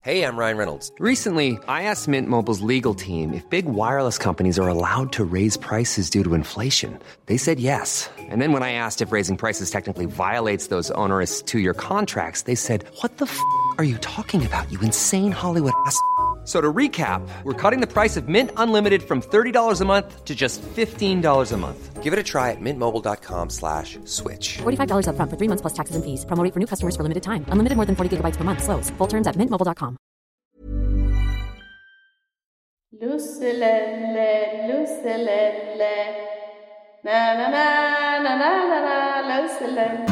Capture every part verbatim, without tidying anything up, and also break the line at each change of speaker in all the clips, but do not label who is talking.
Hey, I'm Ryan Reynolds.
Recently, I asked Mint Mobile's legal team if big wireless companies are allowed to raise prices due to inflation. They said yes. And then when I asked if raising prices technically violates those onerous two-year contracts, they said, "What the f*** are you talking about, you insane Hollywood ass?" So to recap, we're cutting the price of Mint Unlimited from thirty dollars a month to just fifteen dollars a month.
Give it a try at mintmobile.com slash switch.
forty-five dollars up front for three months plus taxes and fees. Promo rate for new customers for limited time. Unlimited more than forty gigabytes per month. Slows full terms at mint mobile dot com.
Lusselelle, lusselelle, na na na na na na na, lusselelle.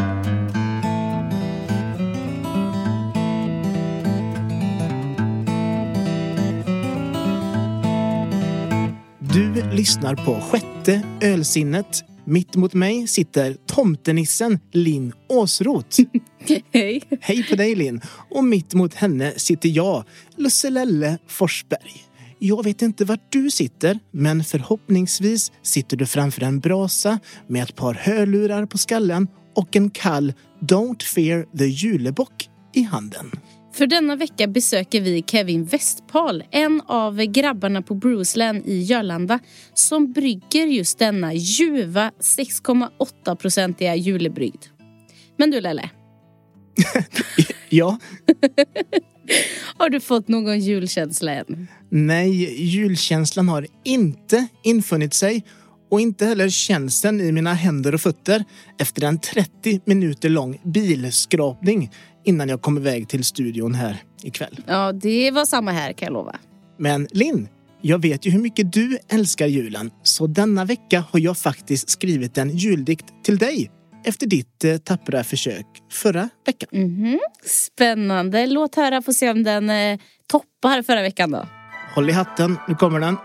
Du lyssnar på Sjätte ölsinnet. Mitt mot mig sitter tomtenissen Linn Åsroth.
Hej.
Hej på dig, Linn. Och mitt mot henne sitter jag, Lusselelle Forsberg. Jag vet inte vart du sitter, men förhoppningsvis sitter du framför en brasa med ett par hörlurar på skallen och en kall Don't Fear the Julebock i handen.
För denna vecka besöker vi Kevin Westphal, en av grabbarna på Brewsland i Jörlanda, som brygger just denna ljuva sex komma åtta procentiga julebrygd. Men du, Lelle?
Ja.
Har du fått någon julkänsla än?
Nej, julkänslan har inte infunnit sig och inte heller känslan i mina händer och fötter efter en trettio minuter lång bilskrapning innan jag kom iväg till studion här ikväll.
Ja, det var samma här, kan jag lova.
Men Linn, jag vet ju hur mycket du älskar julen, så denna vecka har jag faktiskt skrivit en juldikt till dig efter ditt eh, tappra försök förra veckan.
Mm-hmm. Spännande. Låt höra, få se om den eh, toppar förra veckan då.
Håll i hatten, nu kommer den.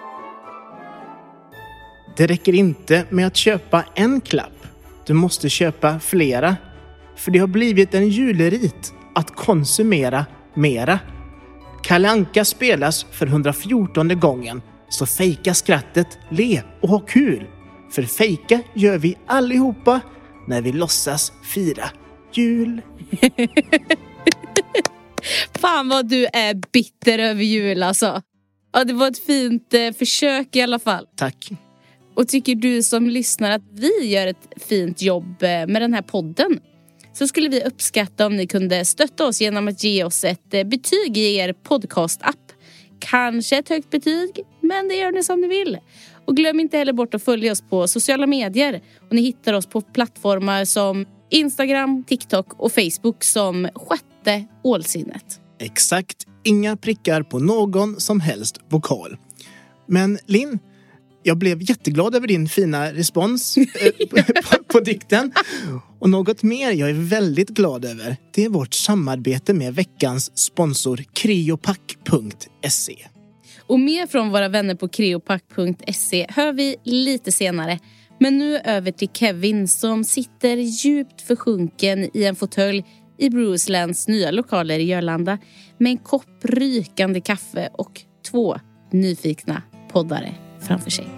Det räcker inte med att köpa en klapp. Du måste köpa flera. För det har blivit en julerit att konsumera mera. Kalle Anka spelas för hundrafjortonde gången. Så fejka skrattet, le och ha kul. För fejka gör vi allihopa när vi låtsas fira jul.
Fan vad du är bitter över jul alltså. Ja, det var ett fint eh, försök i alla fall.
Tack.
Och tycker du som lyssnar att vi gör ett fint jobb eh, med den här podden, så skulle vi uppskatta om ni kunde stötta oss genom att ge oss ett eh, betyg i er podcast-app. Kanske ett högt betyg, men det gör ni som ni vill. Och glöm inte heller bort att följa oss på sociala medier. Och ni hittar oss på plattformar som Instagram, TikTok och Facebook som Sjätte Ålsinnet.
Exakt, inga prickar på någon som helst vokal. Men Linn, jag blev jätteglad över din fina respons eh, på, på dikten. Och något mer jag är väldigt glad över, det är vårt samarbete med veckans sponsor Creopack punkt se.
Och mer från våra vänner på Creopack punkt se hör vi lite senare. Men nu över till Kevin som sitter djupt försjunken i en fåtölj i Brewslands nya lokaler i Jörlanda med en kopp rykande kaffe och två nyfikna poddare framför sig.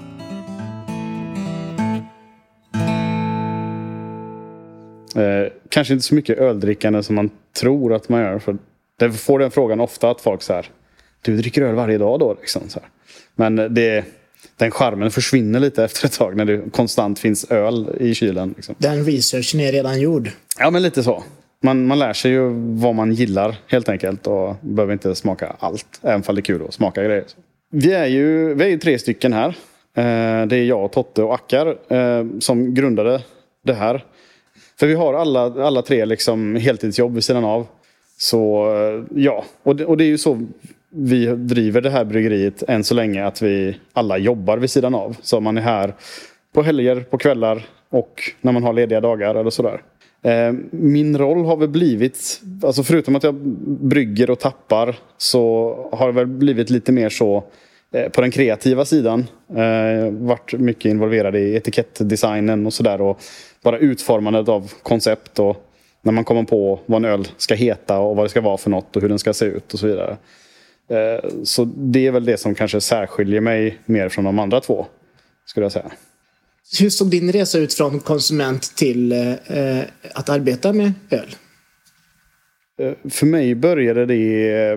Eh, kanske inte så mycket öldrickande som man tror att man gör. För det får den frågan ofta att folk så här: du dricker öl varje dag då? Liksom, så här. Men det, den charmen försvinner lite efter ett tag när det konstant finns öl i kylen. Liksom.
Den researchen är redan gjord.
Ja, men lite så. Man, man lär sig ju vad man gillar helt enkelt och behöver inte smaka allt, även om det är kul att smaka grejer. Vi är ju, vi är ju tre stycken här. Eh, det är jag, Totte och Akkar eh, som grundade det här. För vi har alla, alla tre liksom heltidsjobb vid sidan av. Så ja, och det, och det är ju så vi driver det här bryggeriet än så länge, att vi alla jobbar vid sidan av. Så man är här på helger, på kvällar och när man har lediga dagar eller sådär. Eh, min roll har väl blivit, alltså förutom att jag brygger och tappar, så har det väl blivit lite mer så eh, på den kreativa sidan. Eh, varit mycket involverad i etikettdesignen och sådär, och bara utformandet av koncept och när man kommer på vad en öl ska heta och vad det ska vara för något och hur den ska se ut och så vidare. Eh, så det är väl det som kanske särskiljer mig mer från de andra två, skulle jag säga.
Hur såg din resa ut från konsument till eh, att arbeta med öl?
För mig började det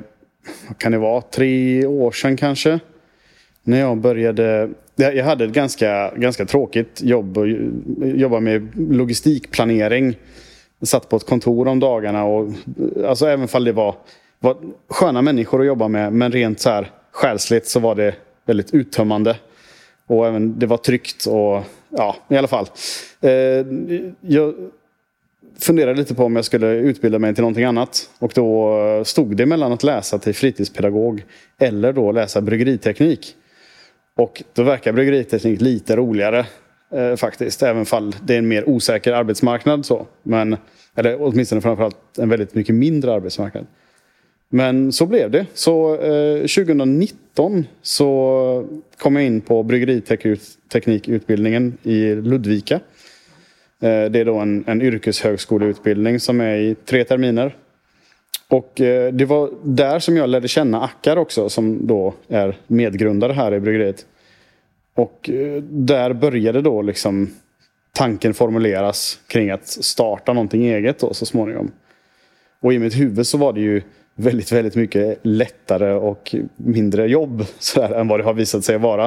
vad kan det vara, tre år sedan kanske. När jag började, jag hade ett ganska, ganska tråkigt jobb. Jobba med logistikplanering. Jag satt på ett kontor om dagarna. Och, alltså även om det var, var sköna människor att jobba med. Men rent så här själsligt så var det väldigt uttömmande. Och även det var tryggt och ja, i alla fall. Eh, jag funderade lite på om jag skulle utbilda mig till någonting annat. Och då stod det mellan att läsa till fritidspedagog eller då läsa bryggeriteknik. Och då verkar bryggeriteknik lite roligare eh, faktiskt. Även fall det är en mer osäker arbetsmarknad. Så. Men, eller åtminstone framförallt en väldigt mycket mindre arbetsmarknad. Men så blev det. Så eh, tjugonitton så kom jag in på bryggeriteknikutbildningen i Ludvika. Eh, det är då en, en yrkeshögskoleutbildning som är i tre terminer. Och eh, det var där som jag lärde känna Akkar också, som då är medgrundare här i bryggeriet. Och eh, där började då liksom tanken formuleras kring att starta någonting eget då, så småningom. Och i mitt huvud så var det ju väldigt, väldigt mycket lättare och mindre jobb sådär, än vad det har visat sig vara.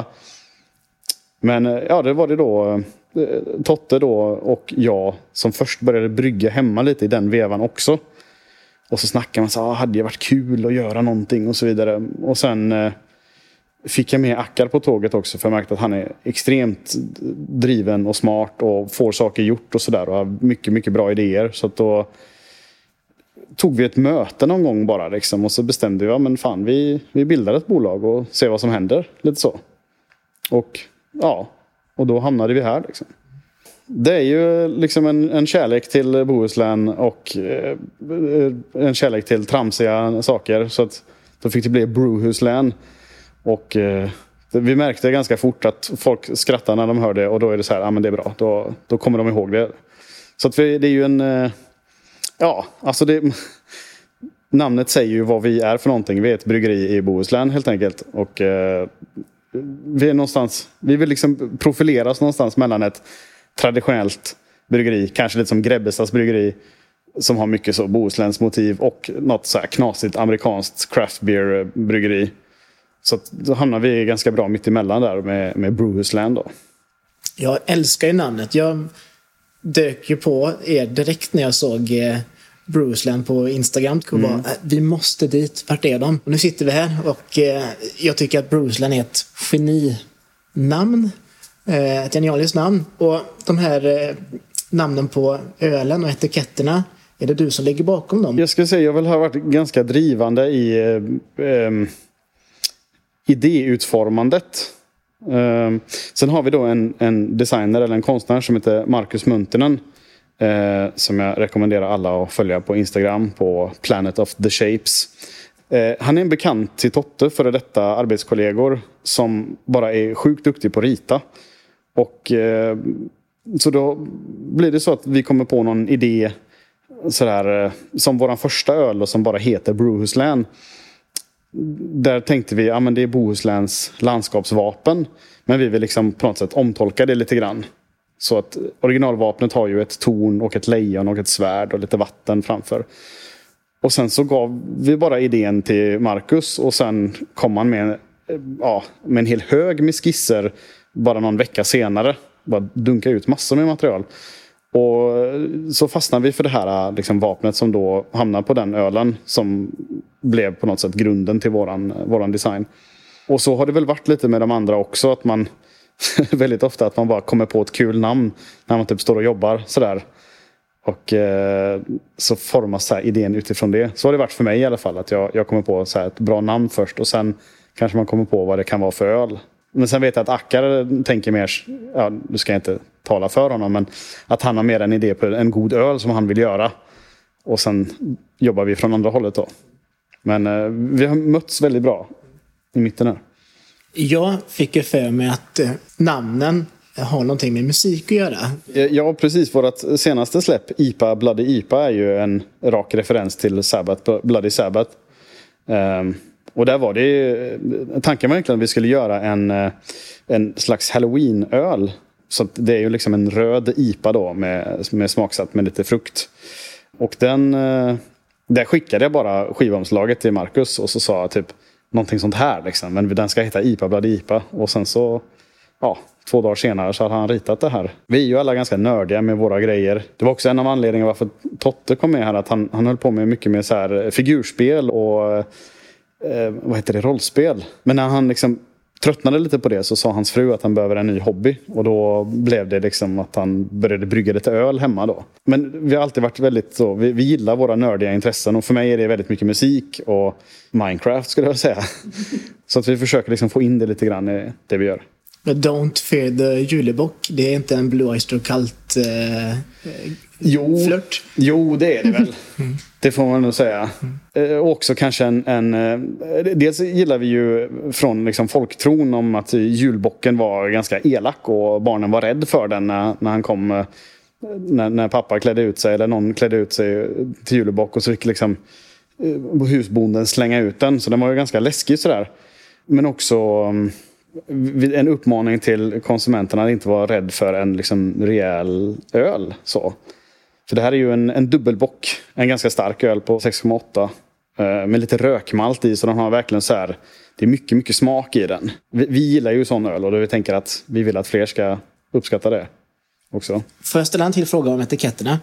Men ja, det var det då Totte då och jag som först började brygga hemma lite i den vevan också. Och så snackade man så ah, hade det varit kul att göra någonting och så vidare. Och sen eh, fick jag med Akkar på tåget också, för jag märkte att han är extremt driven och smart och får saker gjort och sådär. Och har mycket, mycket bra idéer. Så att då tog vi ett möte någon gång bara liksom, och så bestämde vi, ja men fan, vi, vi bildar ett bolag och ser vad som händer, lite så. Och ja, och då hamnade vi här liksom. Det är ju liksom en, en kärlek till Bohuslän och eh, en kärlek till tramsiga saker, så att då fick det bli Brewhuslän. Och eh, vi märkte ganska fort att folk skrattar när de hör det, och då är det så här, ja men det är bra, då, då kommer de ihåg det. Så att vi, det är ju en eh, ja, alltså det, namnet säger ju vad vi är för någonting. Vi är ett bryggeri i Bohuslän helt enkelt. Och eh, vi är någonstans, vi vill liksom profileras någonstans mellan ett traditionellt bryggeri, kanske lite som Grebbestads bryggeri, som har mycket så Bohusläns motiv, och något så här knasigt amerikanskt craft beer bryggeri. Så att då hamnar vi ganska bra mitt emellan där med, med Brewhuslän då.
Jag älskar ju namnet. Jag dök ju på er direkt när jag såg eh, Brewhuslän på Instagram. Och bara, mm. vi måste dit, vart är de? Och nu sitter vi här och eh, jag tycker att Brewhuslän är ett geninamn. Eh, ett genialiskt namn. Och de här eh, namnen på ölen och etiketterna, är det du som ligger bakom dem?
Jag skulle säga, jag väl har varit ganska drivande i eh, eh, idéutformandet. Uh, sen har vi då en, en designer eller en konstnär som heter Marcus Muntinen, uh, som jag rekommenderar alla att följa på Instagram på Planet of the Shapes. Uh, han är en bekant till Totte, före detta arbetskollegor, som bara är sjukt duktig på att rita. Och uh, så då blir det så att vi kommer på någon idé sådär, uh, som våran första öl och som bara heter Brewhuslän. Där tänkte vi, ja men det är Bohusläns landskapsvapen, men vi vill liksom på något sätt omtolka det lite grann. Så att originalvapnet har ju ett torn och ett lejon och ett svärd och lite vatten framför. Och sen så gav vi bara idén till Marcus, och sen kom han med, ja, med en hel hög med skisser bara någon vecka senare. Bara dunka ut massor med material. Och så fastnade vi för det här liksom, vapnet som då hamnar på den ölen som blev på något sätt grunden till våran, våran design. Och så har det väl varit lite med de andra också, att man väldigt ofta att man bara kommer på ett kul namn när man typ står och jobbar sådär. Och eh, så formas så här idén utifrån det. Så har det varit för mig i alla fall, att jag, jag kommer på så här ett bra namn först, och sen kanske man kommer på vad det kan vara för öl. Men sen vet jag att Akkar tänker mer, ja, du ska inte tala för honom, men att han har mer en idé på en god öl som han vill göra. Och sen jobbar vi från andra hållet då. Men eh, vi har mötts väldigt bra i mitten här.
Jag fick ju för mig att eh, namnen har någonting med musik att göra.
Ja, precis. Vårt senaste släpp, I P A Bloody I P A, är ju en rak referens till Sabbath, Bloody Sabbath. Um, och där var det, tanken var egentligen att vi skulle göra en, en slags Halloween-öl. Så att det är ju liksom en röd I P A då med, med smaksatt med lite frukt. Och den, där skickade jag bara skivomslaget till Marcus och så sa jag typ någonting sånt här liksom. Men den ska heta I P A Bloody I P A. Och sen så, ja, två dagar senare så hade han ritat det här. Vi är ju alla ganska nördiga med våra grejer. Det var också en av anledningarna varför Totte kom med här. Att han, han höll på med mycket med så här figurspel och eh, vad heter det, rollspel. Men när han liksom tröttnade lite på det så sa hans fru att han behöver en ny hobby. Och då blev det liksom att han började brygga lite öl hemma då. Men vi har alltid varit väldigt så, vi, vi gillar våra nördiga intressen. Och för mig är det väldigt mycket musik och Minecraft skulle jag säga. Så att vi försöker liksom få in det lite grann i det vi gör.
Don't fear the julebock. Det är inte en Blue Oyster Cult eh,
jo,
flört.
Jo, det är det väl. Mm. Det får man nog säga. Mm. Eh, också kanske en... en eh, dels gillar vi ju från liksom folktron om att julbocken var ganska elak och barnen var rädd för den när, när han kom... Eh, när, när pappa klädde ut sig eller någon klädde ut sig till julbock och så fick liksom eh, husbonden slänga ut den. Så den var ju ganska läskig sådär. Men också... Um, en uppmaning till konsumenterna att inte vara rädd för en liksom rejäl öl. Så. För det här är ju en, en dubbelbock. En ganska stark öl på sex komma åtta. Eh, med lite rökmalt i. Så den har verkligen så här. Det är mycket, mycket smak i den. Vi, vi gillar ju sån öl. Och då vi tänker att vi vill att fler ska uppskatta det också.
Får jag ställa en till fråga om etiketterna?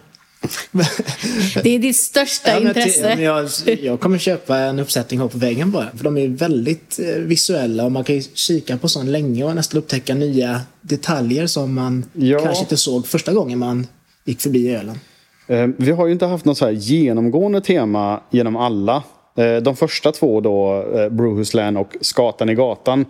Det är ditt största
ja,
intresse.
Till, jag, jag kommer köpa en uppsättning här på väggen bara. För de är väldigt eh, visuella och man kan ju kika på sån länge och nästan upptäcka nya detaljer som man ja. kanske inte såg första gången man gick förbi ölen.
Eh, vi har ju inte haft något så här genomgående tema genom alla. Eh, de första två då, eh, Brewhusland och Skatan i gatan,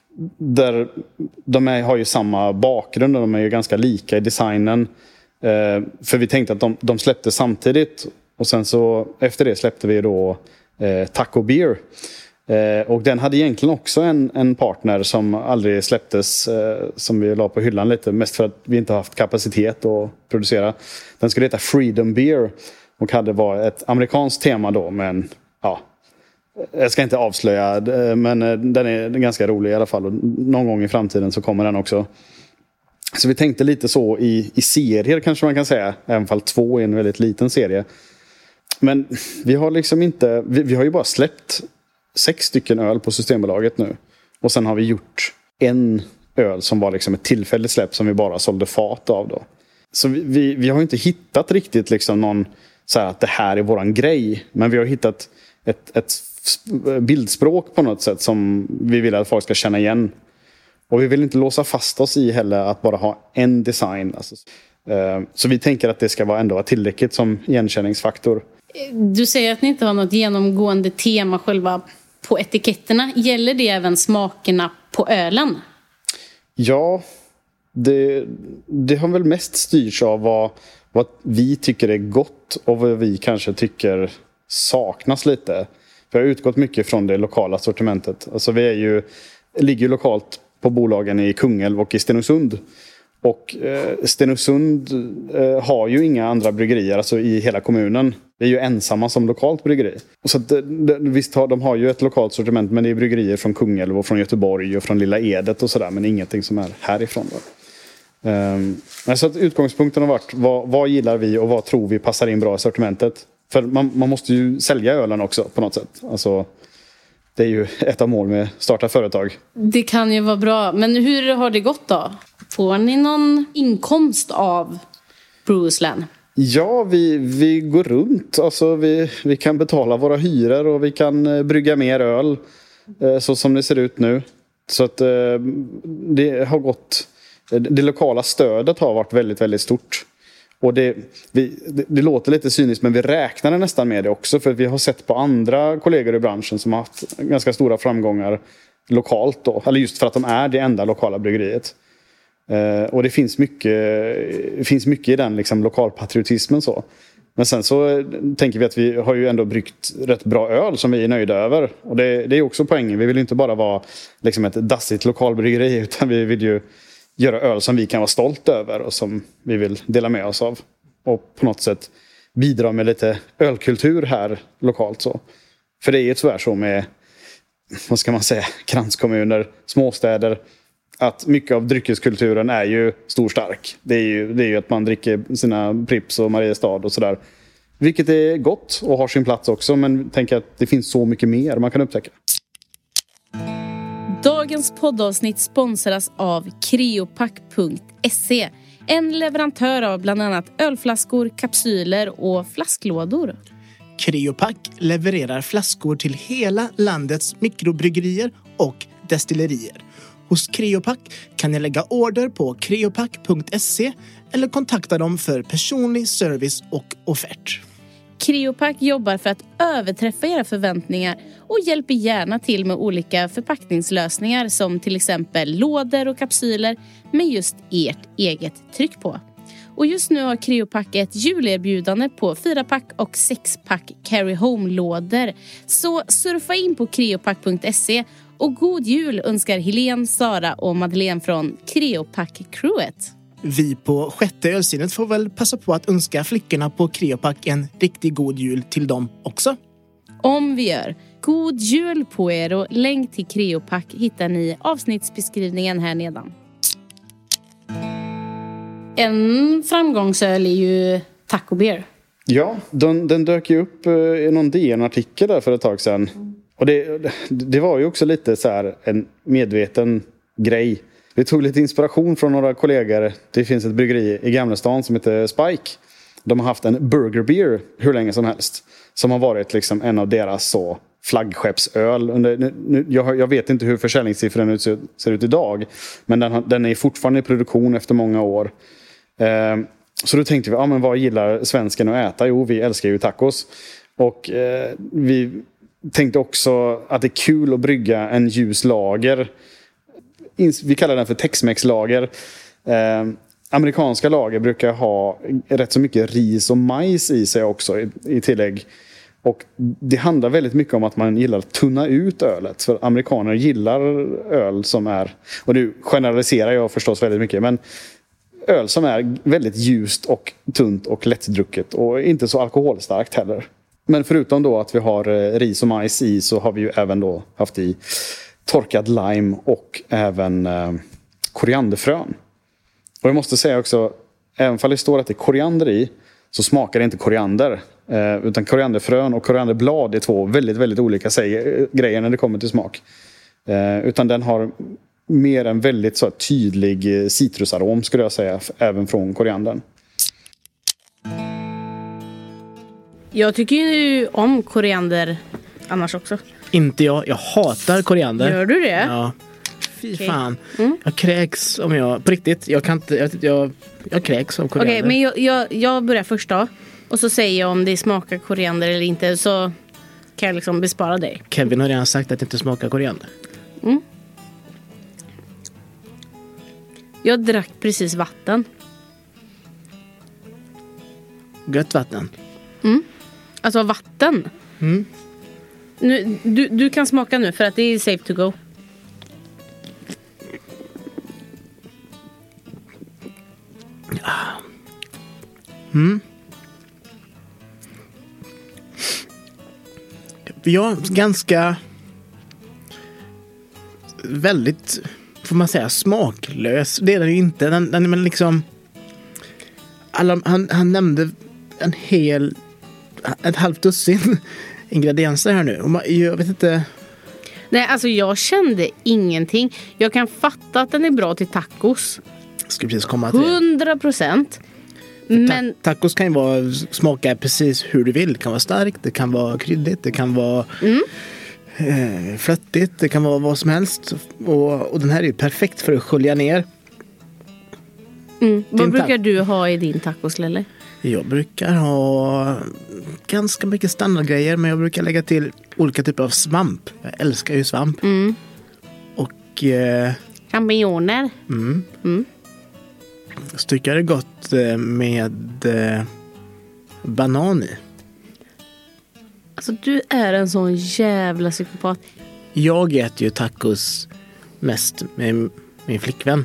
där de är, har ju samma bakgrund och de är ju ganska lika i designen. Eh, för vi tänkte att de, de släppte samtidigt. Och sen så efter det släppte vi då eh, Taco Beer. Eh, och den hade egentligen också en, en partner som aldrig släpptes. Eh, som vi la på hyllan lite. Mest för att vi inte har haft kapacitet att producera. Den skulle heta Freedom Beer. Och hade varit ett amerikanskt tema då. Men ja, jag ska inte avslöja. Eh, men eh, den är ganska rolig i alla fall. Och någon gång i framtiden så kommer den också. Så vi tänkte lite så i, i serier kanske man kan säga. Även fall två är en väldigt liten serie. Men vi har liksom inte... Vi, vi har ju bara släppt sex stycken öl på Systembolaget nu. Och sen har vi gjort en öl som var liksom ett tillfälligt släpp som vi bara sålde fat av då. Så vi, vi, vi har inte hittat riktigt liksom någon så här att det här är våran grej. Men vi har hittat ett, ett bildspråk på något sätt som vi vill att folk ska känna igen. Och vi vill inte låsa fast oss i heller att bara ha en design. Alltså. Så vi tänker att det ska vara ändå tillräckligt som igenkänningsfaktor.
Du säger att ni inte har något genomgående tema själva på etiketterna. Gäller det även smakerna på ölen?
Ja, det, det har väl mest styrts av vad, vad vi tycker är gott och vad vi kanske tycker saknas lite. Vi har utgått mycket från det lokala sortimentet. Alltså vi är ju, ligger ju lokalt på bolagen i Kungälv och i Stenungsund. Och eh, Stenungsund eh, har ju inga andra bryggerier alltså i hela kommunen. Vi är ju ensamma som lokalt bryggeri. Och så att, de, visst har de har ju ett lokalt sortiment, men det är bryggerier från Kungälv och från Göteborg och från Lilla Edet och sådär. Men ingenting som är härifrån då. Um, så att utgångspunkten har varit vad, vad gillar vi och vad tror vi passar in bra i sortimentet. För man, man måste ju sälja ölen också på något sätt. Alltså... Det är ju ett av mål med starta företag.
Det kan ju vara bra. Men hur har det gått då? Får ni någon inkomst av Brewhusland?
Ja, vi, vi går runt. Alltså vi, vi kan betala våra hyror och vi kan brygga mer öl. Så som det ser ut nu. Så att det har gått... Det lokala stödet har varit väldigt, väldigt stort. Och det, vi, det, det låter lite cyniskt, men vi räknar nästan med det också. För vi har sett på andra kollegor i branschen som har haft ganska stora framgångar lokalt då. Eller just för att de är det enda lokala bryggeriet. Eh, och det finns mycket, det finns mycket i den liksom, lokalpatriotismen så. Men sen så tänker vi att vi har ju ändå bryggt rätt bra öl som vi är nöjda över. Och det, det är också poängen. Vi vill inte bara vara liksom, ett dassigt lokalbryggeri, utan vi vill ju göra öl som vi kan vara stolt över och som vi vill dela med oss av. Och på något sätt bidra med lite ölkultur här lokalt så. För det är ju tyvärr så med, vad ska man säga, kranskommuner, småstäder, att mycket av dryckeskulturen är ju stor stark. Det är ju, det är ju att man dricker sina Prips och Mariestad och sådär. Vilket är gott och har sin plats också. Men tänk att det finns så mycket mer man kan upptäcka.
Dagens poddavsnitt sponsras av Creopack punkt se. En leverantör av bland annat ölflaskor, kapsyler och flasklådor.
Creopack levererar flaskor till hela landets mikrobryggerier och destillerier. Hos Creopack kan ni lägga order på creopack punkt se eller kontakta dem för personlig service och offert.
Creopack jobbar för att överträffa era förväntningar och hjälper gärna till med olika förpackningslösningar som till exempel lådor och kapsyler med just ert eget tryck på. Och just nu har Creopack ett julerbjudande på fyra pack och sex pack carry home-lådor. Så surfa in på creopack punkt se och god jul önskar Helene, Sara och Madeleine från Creopack-crewet.
Vi på sjätte ölsinnet får väl passa på att önska flickorna på Creopack en riktigt god jul till dem också.
Om vi gör. God jul på er och länk till Creopack hittar ni i avsnittsbeskrivningen här nedan. En framgångsöl är ju Taco Beer.
Ja, den, den dök ju upp i någon D N-artikel där för ett tag sedan. Och det, det var ju också lite så här en medveten grej. Vi tog lite inspiration från några kollegor. Det finns ett bryggeri i Gamlestan som heter Spike. De har haft en burger beer hur länge som helst. Som har varit liksom en av deras så flaggskeppsöl. Under, nu, jag, jag vet inte hur försäljningssiffran ser, ser ut idag. Men den, den är fortfarande i produktion efter många år. Eh, så då tänkte vi, ja, men vad gillar svensken att äta? Jo, vi älskar ju tacos. Och eh, vi tänkte också att det är kul att brygga en ljus lager. Vi kallar den för Tex-Mex-lager. Eh, amerikanska lager brukar ha rätt så mycket ris och majs i sig också i, i tillägg. Och det handlar väldigt mycket om att man gillar att tunna ut ölet. För amerikaner gillar öl som är, och nu generaliserar jag förstås väldigt mycket, men öl som är väldigt ljust och tunt och lättdrucket och inte så alkoholstarkt heller. Men förutom då att vi har ris och majs i så har vi ju även då haft i torkad lime och även eh, korianderfrön. Och jag måste säga också, även om det står att det är koriander i så smakar det inte koriander. Eh, utan korianderfrön och korianderblad är två väldigt, väldigt olika säger, grejer när det kommer till smak. Eh, utan den har mer en väldigt så tydlig citrusarom skulle jag säga, även från koriandern.
Jag tycker ju om koriander annars också.
Inte jag. Jag hatar koriander.
Gör du det?
Ja. Fy
okay.
fan.
Mm.
Jag kräks om jag... På riktigt. Jag kan inte... Jag, jag, jag kräks om koriander.
Okej, okay, men jag, jag, jag börjar först då. Och så säger jag om det smakar koriander eller inte. Så kan jag liksom bespara dig.
Kevin har redan sagt att det inte smakar koriander.
Mm. Jag drack precis vatten.
Gött vatten.
Mm. Alltså vatten.
Mm.
Nu, du, du kan smaka nu för att det är safe to go.
Mm. Jag är ganska väldigt, får man säga, smaklös. Det är den ju inte. Den, den är liksom alla, han, han nämnde en hel ett halvt dussin ingredienser här nu. Och man, jag vet inte.
Nej, alltså jag kände ingenting. Jag kan fatta att den är bra till tacos.
Ska precis komma till det.
hundra procent. Men
Ta- tacos kan ju vara, smaka precis hur du vill. Det kan vara starkt, det kan vara kryddigt, det kan vara
mm.
eh, flöttigt, det kan vara vad som helst. Och, och den här är ju perfekt för att skölja ner.
Mm. Vad
Din
brukar
ta-
du ha i din tacos, Lelle?
Jag brukar ha ganska mycket standardgrejer, men jag brukar lägga till olika typer av svamp. Jag älskar ju svamp.
Mm.
Och eh,
champinjoner.
Mm.
Mm.
Så tycker jag det är gott med eh, banan i.
Alltså du är en sån jävla psykopat.
Jag äter ju tacos mest med min flickvän.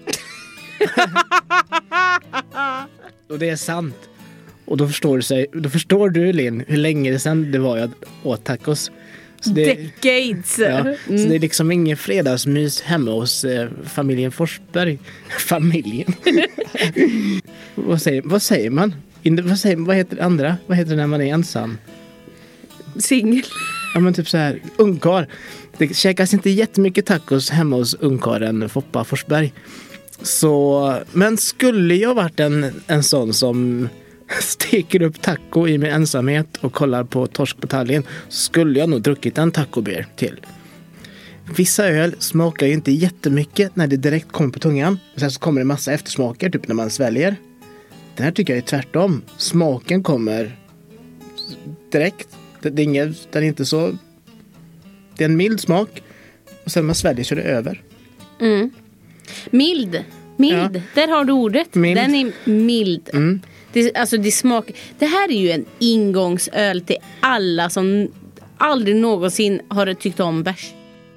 Och det är sant. Och då förstår du, sig, då förstår du Linn, hur länge det sedan det var jag åt tacos. Så det,
Decades.
ja,
Mm.
så det är liksom ingen fredagsmys hemma hos eh, familjen Forsberg. Familjen. vad, säger, vad säger man? In, vad, säger, vad heter det andra? Vad heter det när man är ensam?
Singel.
Ja, men typ så här, ungkar. Det käkas inte jättemycket tacos hemma hos ungkaren Foppa Forsberg. Så, men skulle jag varit en, en sån som steker upp taco i min ensamhet och kollar på torsk på Tallinn, så skulle jag nog druckit en tacobeer till. Vissa öl smakar ju inte jättemycket när det direkt kommer på tungan. Och sen så kommer det massa eftersmaker, typ när man sväljer. Den här tycker jag är tvärtom. Smaken kommer direkt. Det, det är inget, den är inte så... Det är en mild smak. Och sen när man sväljer så är det över.
Mm. Mild. Mild. Ja. Där har du ordet. Mild. Den är mild. Mm. Det, alltså det smakar... Det här är ju en ingångsöl till alla som aldrig någonsin har tyckt om bärs.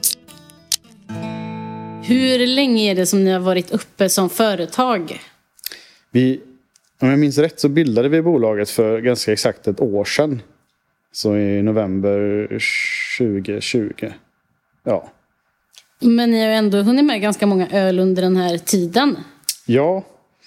Hur länge är det som ni har varit uppe som företag?
Vi, om jag minns rätt så bildade vi bolaget för ganska exakt ett år sedan. Så i november tjugo tjugo. Ja.
Men ni har ju ändå hunnit med ganska många öl under den här tiden.
Ja.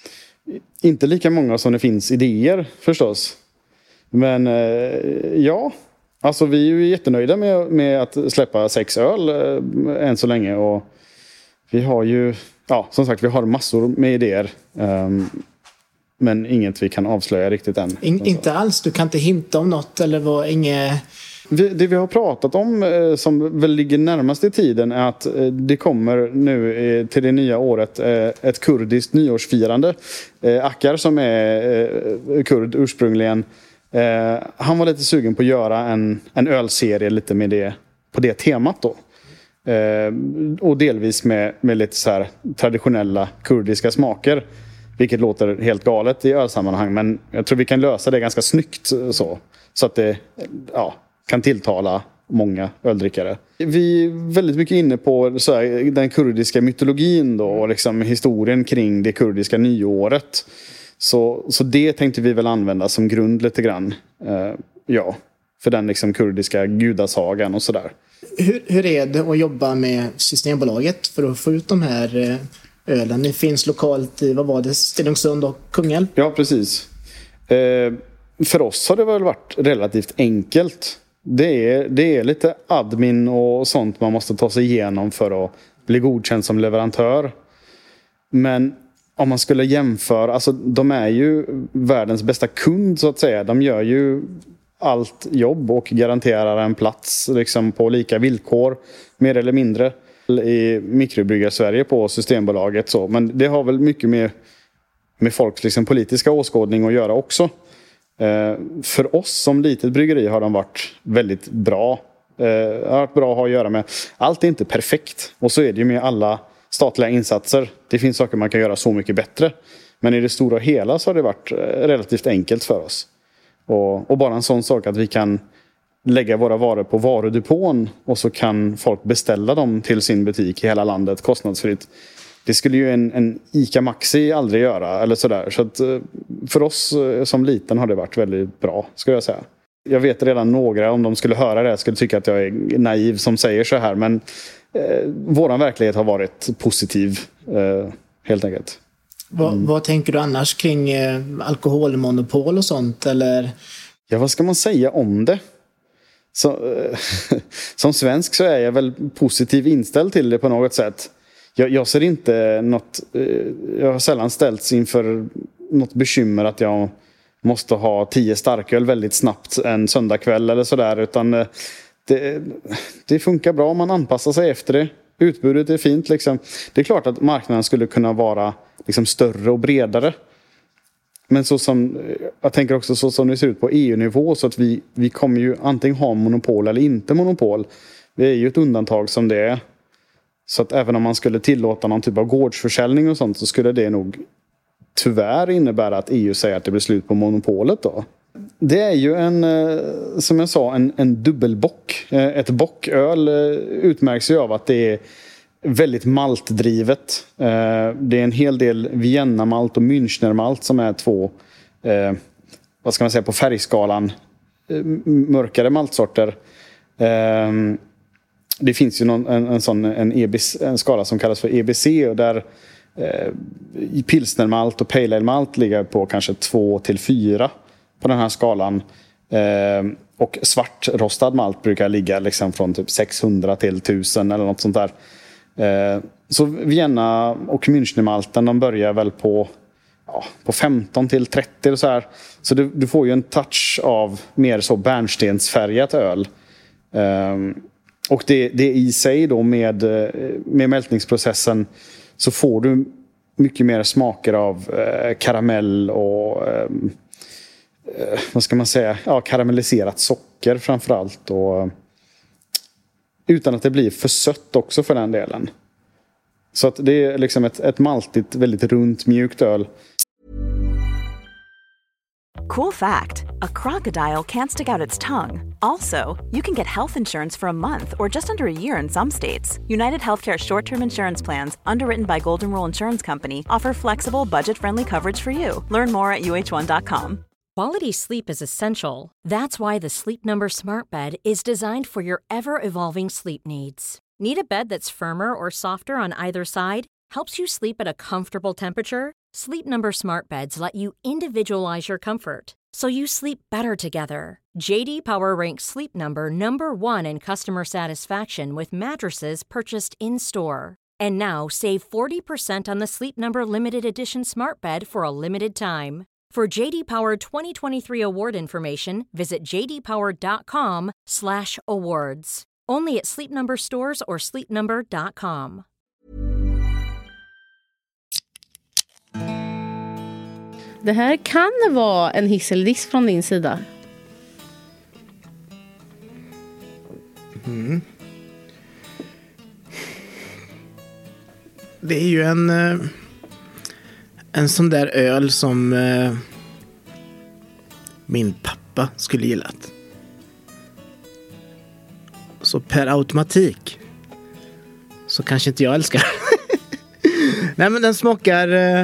Inte lika många som det finns idéer förstås. Men eh, ja. Alltså vi är ju jättenöjda med, med att släppa sex öl eh, än så länge. Och vi har ju, ja som sagt vi har massor med idéer. Um, men inget vi kan avslöja riktigt än.
In, inte alls, du kan inte hinta om något eller vad, inget...
Vi, det vi har pratat om eh, som väl ligger närmast i tiden är att eh, det kommer nu eh, till det nya året eh, ett kurdiskt nyårsfirande. Eh, Akkar som är eh, kurd ursprungligen, eh, han var lite sugen på att göra en, en ölserie lite med det, på det temat då. Eh, och delvis med, med lite så här traditionella kurdiska smaker. Vilket låter helt galet i ölsammanhang, men jag tror vi kan lösa det ganska snyggt så. Så att det ja, kan tilltala många öldrickare. Vi är väldigt mycket inne på så här, den kurdiska mytologin då, och liksom historien kring det kurdiska nyåret. Så, så det tänkte vi väl använda som grund lite grann. Uh, ja, för den liksom kurdiska gudasagan och sådär.
Hur, hur är det att jobba med Systembolaget för att få ut de här ölen? Det finns lokalt i, vad var det, Stenungsund och Kungälv?
Ja, precis. Uh, för oss har det väl varit relativt enkelt. Det är, det är lite admin och sånt man måste ta sig igenom för att bli godkänd som leverantör. Men om man skulle jämföra, alltså de är ju världens bästa kund så att säga. De gör ju allt jobb och garanterar en plats liksom på lika villkor, mer eller mindre, i mikrobryggar Sverige på Systembolaget. Så. Men det har väl mycket med, med folks liksom politiska åskådning att göra också. Eh, för oss som litet bryggeri har de varit väldigt bra. Eh, har varit bra att ha att göra med. Allt är inte perfekt. Och så är det ju med alla statliga insatser. Det finns saker man kan göra så mycket bättre. Men i det stora och hela så har det varit relativt enkelt för oss. Och, och bara en sån sak att vi kan lägga våra varor på varudepån och så kan folk beställa dem till sin butik i hela landet kostnadsfritt. Det skulle ju en, en ICA Maxi aldrig göra eller sådär. Så att för oss som liten har det varit väldigt bra, ska jag säga. Jag vet redan några, om de skulle höra det, skulle tycka att jag är naiv som säger så här. Men eh, våran verklighet har varit positiv, eh, helt enkelt.
Mm. Vad, vad tänker du annars kring eh, alkoholmonopol och sånt? Eller?
Ja, vad ska man säga om det? Så, eh, som svensk så är jag väl positiv inställd till det på något sätt. Jag, jag ser inte något... Eh, jag har sällan ställts inför något bekymmer att jag måste ha tio starköl väldigt snabbt en söndagkväll eller sådär. Utan eh, det, det funkar bra om man anpassar sig efter det. Utbudet är fint liksom. Det är klart att marknaden skulle kunna vara liksom större och bredare. Men så som, jag tänker också så som det ser ut på E U-nivå, så att vi, vi kommer ju antingen ha monopol eller inte monopol. Det är ju ett undantag som det är. Så att även om man skulle tillåta någon typ av gårdsförsäljning och sånt, så skulle det nog tyvärr innebära att E U säger att det blir slut på monopolet då. Det är ju en, som jag sa, en, en dubbelbock. Ett bocköl utmärks ju av att det är väldigt maltdrivet. Det är en hel del Vienna-malt och Münchner-malt som är två, vad ska man säga, på färgskalan mörkare maltsorter. Det finns ju någon, en, en sån en, E B C, en skala som kallas för E B C, och där eh, i pilsnermalt och pale ale malt ligger på kanske två till fyra på den här skalan. Eh, och svartrostad malt brukar ligga liksom från typ sexhundra till tusen eller något sånt där. Eh, så Vienna och Münchenmalten, de börjar väl på, ja, på femton till trettio och så här. Så du, du får ju en touch av mer så bärnstensfärgat öl. Eh, och det, det i sig då med, med mältningsprocessen så får du mycket mer smaker av eh, karamell och eh, vad ska man säga, ja, karamelliserat socker framförallt, och utan att det blir för sött också för den delen. Så att det är liksom ett, ett maltigt, väldigt runt, mjukt öl.
Cool fact, a crocodile can't stick out its tongue. Also, you can get health insurance for a month or just under a year in some states. United Healthcare short-term insurance plans, underwritten by Golden Rule Insurance Company, offer flexible, budget-friendly coverage for you. Learn more at U H one dot com.
Quality sleep is essential. That's why the Sleep Number Smart Bed is designed for your ever-evolving sleep needs. Need a bed that's firmer or softer on either side? Helps you sleep at a comfortable temperature? Sleep Number Smart Beds let you individualize your comfort, so you sleep better together. J D Power ranks Sleep Number number one in customer satisfaction with mattresses purchased in-store. And now save forty percent on the Sleep Number Limited Edition Smart Bed for a limited time. For J D Power twenty twenty-three award information, visit j d power dot com slash awards. Only at Sleep Number stores or sleep number dot com.
Det här kan vara en hiss eller diss från din sida.
Mm. Det är ju en en sån där öl som eh, min pappa skulle gillat. Så per automatik så kanske inte jag älskar. Nej, men den smakar eh,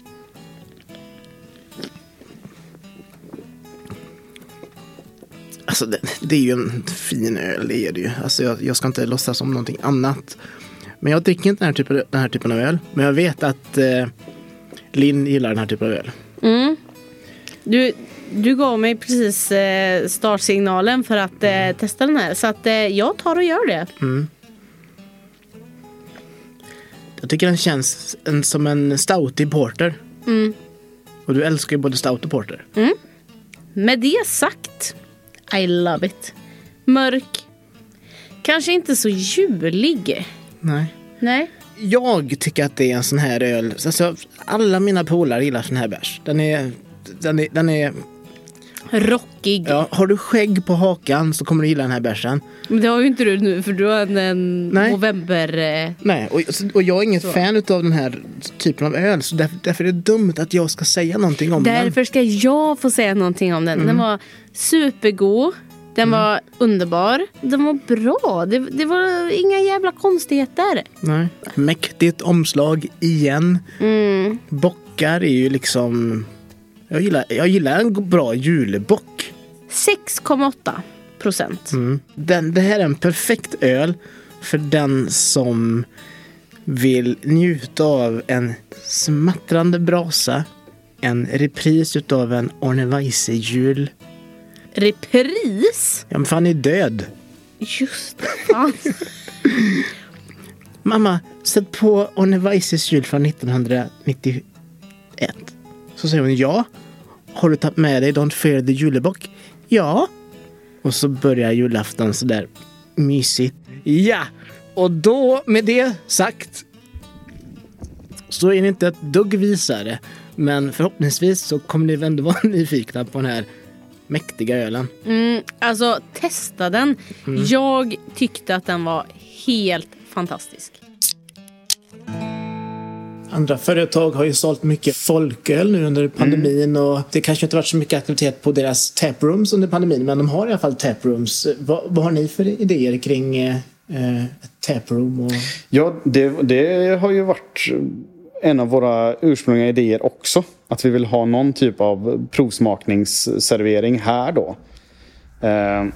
alltså det, det är ju en fin öl, det är det ju. Alltså jag, jag ska inte låtsas om någonting annat. Men jag dricker inte den här typen, den här typen av öl. Men jag vet att eh, Linn gillar den här typen av öl.
Mm. Du, du gav mig precis eh, startsignalen för att eh, testa den här. Så att eh, jag tar och gör det.
Mm. Jag tycker den känns en, som en stouty porter.
Mm.
Och du älskar ju både stout och porter.
Mm. Med det sagt, I love it. Mörk. Kanske inte så julig.
Nej.
Nej.
Jag tycker att det är en sån här öl. Alltså, alla mina polare gillar sån här bärs. Den är, den är, den är
rockig.
Ja, har du skägg på hakan så kommer du gilla den här bärsen.
Men det har ju inte du nu, för du har en, en november... Eh...
Nej, och, och jag är inget så. fan av den här typen av öl. Så därför, därför är det dumt att jag ska säga någonting om
därför
den.
Därför ska jag få säga någonting om den.
Mm.
Den var supergod. Den
Mm.
var underbar. Den var bra. Det, det var inga jävla konstigheter.
Nej. Mäktigt omslag igen.
Mm.
Bockar är ju liksom... Jag gillar, jag gillar en bra julebock.
sex komma åtta procent.
Mm. Den, det här är en perfekt öl för den som vill njuta av en smattrande brasa. En repris utav en Arne Weise-jul.
Repris?
Ja, men fan är död.
Just det, fan.
Mamma, sätt på Arne Weises jul från nittonhundranittioett. Så säger hon, ja. Har du tagit med dig Don't Fear the julebock? Ja. Och så börjar julafton så där mysigt. Ja, och då med det sagt så är ni inte ett dugg visare. Men förhoppningsvis så kommer ni ändå vara nyfikna på den här mäktiga ölen.
Mm, alltså testa den. Mm. Jag tyckte att den var helt fantastisk.
Andra företag har ju sålt mycket folköl nu under pandemin mm. och det kanske inte varit så mycket aktivitet på deras taprooms under pandemin, men de har i alla fall taprooms. Vad, vad har ni för idéer kring eh, taproom? Och...
Ja, det, det har ju varit en av våra ursprungliga idéer också. Att vi vill ha någon typ av provsmakningsservering här då. Eh,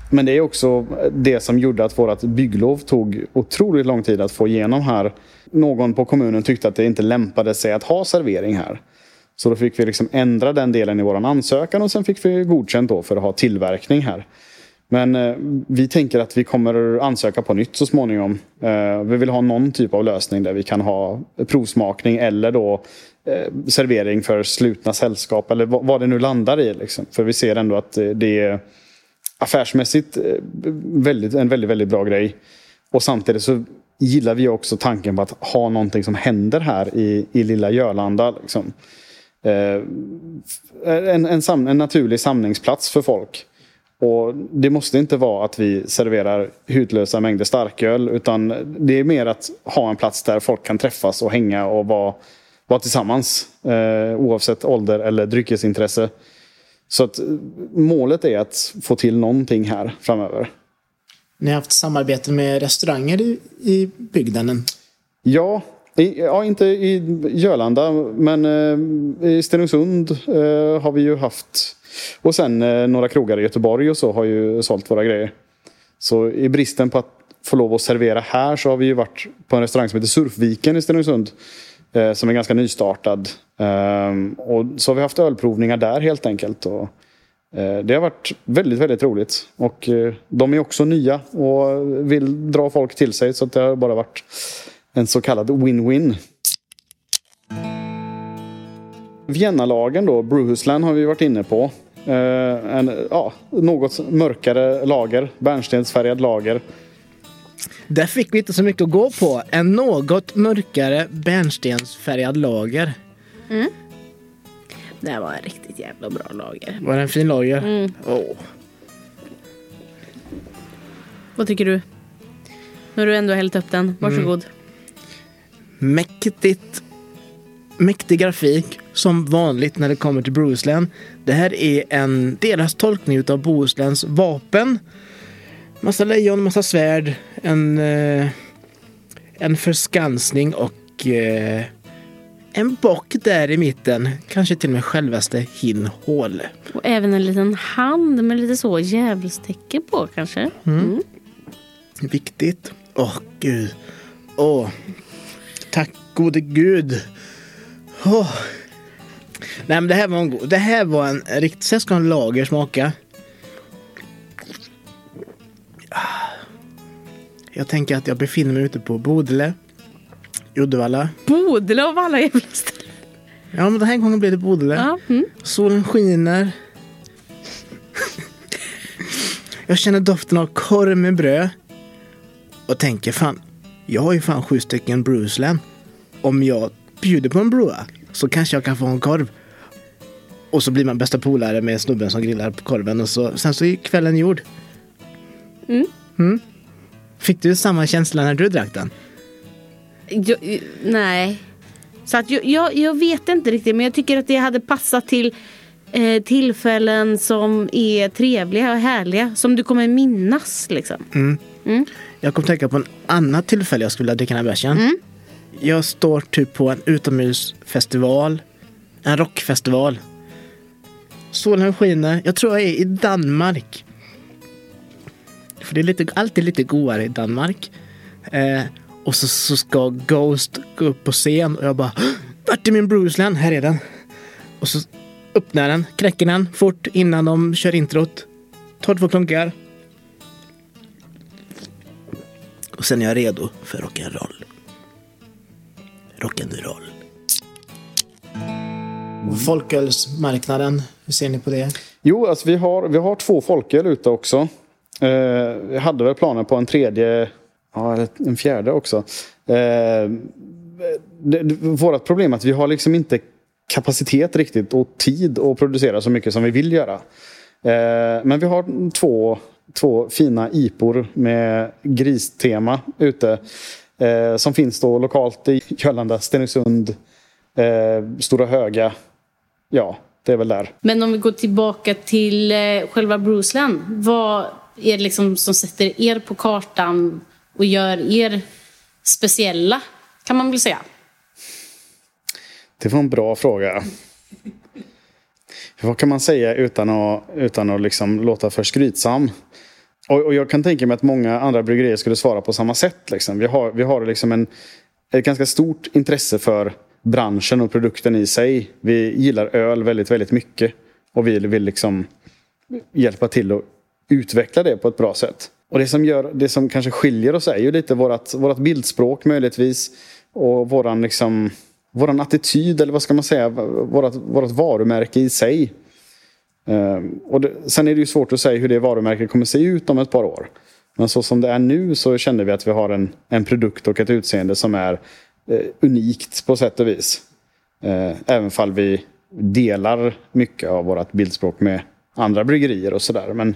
Men det är också det som gjorde att vårt bygglov tog otroligt lång tid att få igenom här. Någon på kommunen tyckte att det inte lämpade sig att ha servering här. Så då fick vi liksom ändra den delen i vår ansökan och sen fick vi godkänt då för att ha tillverkning här. Men eh, vi tänker att vi kommer ansöka på nytt så småningom. Eh, vi vill ha någon typ av lösning där vi kan ha provsmakning eller då eh, servering för slutna sällskap eller v- vad det nu landar i. Liksom. För vi ser ändå att det är affärsmässigt väldigt, en väldigt, väldigt bra grej. Och samtidigt så gillar vi också tanken på att ha någonting som händer här i, i lilla Jörlanda. Liksom. Eh, en, en, sam, en naturlig samlingsplats för folk. Och det måste inte vara att vi serverar hutlösa mängder starköl, utan det är mer att ha en plats där folk kan träffas och hänga och vara, vara tillsammans. Eh, oavsett ålder eller dryckesintresse. Så att målet är att få till någonting här framöver.
Ni har haft samarbete med restauranger i, i bygden?
Ja, i, ja, inte i Jörlanda, men eh, i Stenungsund eh, har vi ju haft. Och sen eh, några krogar i Göteborg och så har ju sålt våra grejer. Så i bristen på att få lov att servera här så har vi ju varit på en restaurang som heter Surfviken i Stenungsund. Eh, som är ganska nystartad. Um, och så har vi haft ölprovningar där helt enkelt. Och, uh, det har varit väldigt, väldigt roligt. Och uh, de är också nya och vill dra folk till sig. Så att det har bara varit en så kallad win-win. Vienna-lagen då, Brewhusland har vi varit inne på. Uh, en ja, något mörkare lager, bärnstensfärgad lager.
Där fick vi inte så mycket att gå på. En något mörkare bärnstensfärgad lager.
Mm. Det här var en riktigt jävla bra lager.
Var det en fin lager?
Mm.
Oh.
Vad tycker du? När du ändå har hällt upp den. Varsågod.
Mm. Mäktigt. Mäktig grafik. Som vanligt när det kommer till Brewhusland. Det här är en deras tolkning av Bohusläns vapen. Massa lejon, massa svärd. En, eh, en förskansning och eh, en bock där i mitten. Kanske till och med självaste Hinnhål.
Och även en liten hand med lite så djävulstecken på kanske.
Mm.
Mm.
Viktigt. Åh, oh, gud. Åh. Oh. Tack gode gud. Oh. Nej, men det här var en god. Det här var en riktigt... Så ska en lager smaka. Jag tänker att jag befinner mig ute på Bodile. Uddevalla.
Bodile av alla jävla ställen.
Ja, men den här gången blir det Bodile.
Ja, mm.
Solen skiner. Jag känner doften av korv med bröd. Och tänker, fan, jag har ju fan sju stycken Brewhusland. Om jag bjuder på en brua så kanske jag kan få en korv. Och så blir man bästa polare med snubben som grillar på korven. Och så, sen så är kvällen gjord.
Mm.
Mm. Fick du samma känsla när du drack den?
Jag, nej. Så att jag, jag, jag vet inte riktigt. Men jag tycker att det hade passat till eh, tillfällen som är trevliga och härliga. Som du kommer minnas liksom.
Mm.
Mm.
Jag kom tänka på en annan tillfälle jag skulle dricka den här bärsen.
Mm.
Jag står typ på en utomhusfestival. En rockfestival. Solen skiner. Jag tror jag är i Danmark. För det är lite, alltid lite godare i Danmark. Eh, och så, så ska Ghost gå upp på scen. Och jag bara, vart är min Brewhusland? Här är den. Och så öppnar den, knäcker den fort innan de kör introt. Tar två klunkar. Och sen är jag redo för rock'n'roll. Rock'n'roll. Folkölsmarknaden, hur ser ni på det?
Jo, alltså vi har, vi har två folköl ute också. Eh, jag hade väl planer på en tredje, ja, eller en fjärde också. Eh, det, det, vårat problem är att vi har liksom inte kapacitet riktigt och tid att producera så mycket som vi vill göra. Eh, men vi har två, två fina ipor med gristema ute. Eh, som finns då lokalt i Jörlanda, Stenungsund, eh, Stora Höga. Ja, det är väl där.
Men om vi går tillbaka till eh, själva Brewhusland. Vad är det liksom som sätter er på kartan och gör er speciella, kan man väl säga?
Det var en bra fråga. Vad kan man säga utan att, utan att liksom låta för skrytsam? Och, och jag kan tänka mig att många andra bryggerier skulle svara på samma sätt. Liksom. Vi har, vi har liksom en, ett ganska stort intresse för branschen och produkten i sig. Vi gillar öl väldigt, väldigt mycket. Och vi vill liksom hjälpa till att utveckla det på ett bra sätt. Och det som, gör, det som kanske skiljer oss är ju lite vårat, vårat bildspråk möjligtvis. Och våran, liksom, våran attityd, eller vad ska man säga, vårat, vårat varumärke i sig. Um, och det, sen är det ju svårt att säga hur det varumärket kommer se ut om ett par år. Men så som det är nu så känner vi att vi har en, en produkt och ett utseende som är eh, unikt på sätt och vis. Eh, även fall vi delar mycket av vårt bildspråk med andra bryggerier och sådär. Men